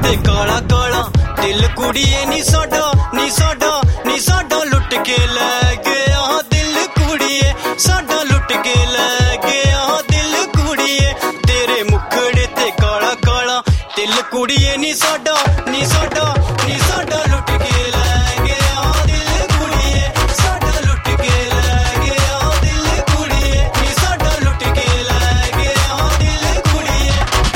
ते काला काला दिल कुड़िए नी साडा नी साडा नी साडा लुट के लै गया दिल कुड़िए साडा लुट के लै गया दिल कुड़िए तेरे मुखड़े ते काला काला दिल कुड़िए नी साडा नी साडा नी साडा लुट के लै गया दिल कुड़िए साडा लुट के लै गया दिल कुड़िए नी साडा लुट के लै गया दिल कुड़िए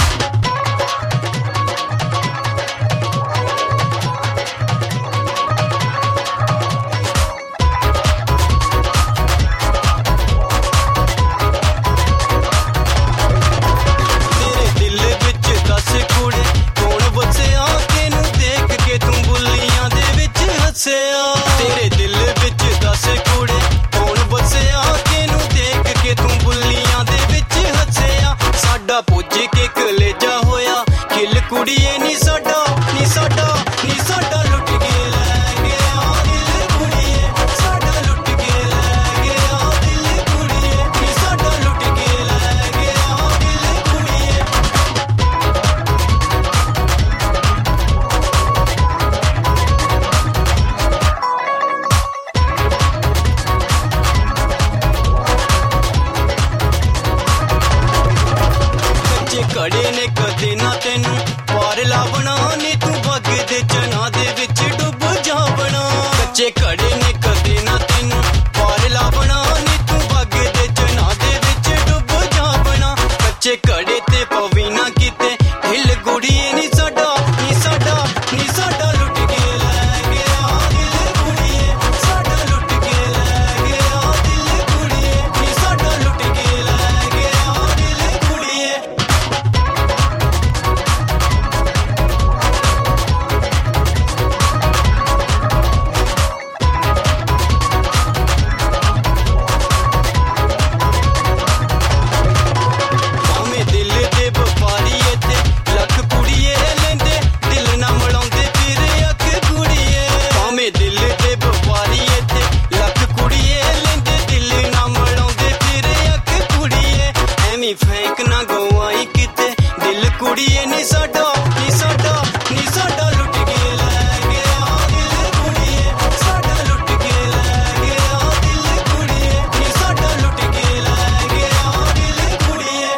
तेरे दिल विच दस कुड़े कौन बसिया किनू देख के तू बुलियां दे विच हसिया साडा पुज के कलेजा होया खिल कुड़िए नी साडा नी साडा नी साडा लुट के लै गया दिल कुड़िए साडा लुट के लै गया दिल कुड़िए नी साडा लुट के लै गया दिल कुड़िए कड़े ने कदे ना तेनू पार लावना नी तू बग दे चना दे विच डुब जावना कच्चे कड़े ने कदे ना तेनू पार लावना नी तू बग दे चना दे विच डुब जावना कच्चे कड़े ते पवी ना किते हिल गुड़िए नी साडा नी साडा नी साडा लुट के लै गया दिल कुड़िए साडा लुट के लै गया दिल कुड़िए नी साडा लुट के लै गया दिल कुड़िए फेंक ना गवाई किते दिल कुड़िए नी साडा नी साडा नी साडा लुट के लै गया दिल कुड़िए साडा लुट के लै गया दिल कुड़िए नी साडा लुट के लै गया दिल कुड़िए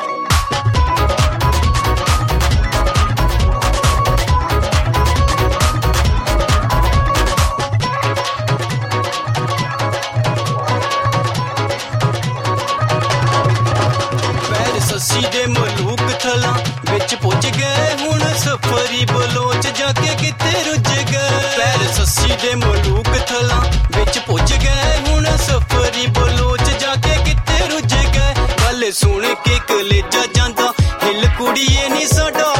सस्सी दे मलूक थला विच पुज गए हुण सफरी बलोच जाके किते रुज गए पैर सस्सी दे मलूक थला विच पुज गए हुण सफरी बलोच जाके किते रुज गए गल सुन के कलेजा जांदा हिल कुड़िए नी साडा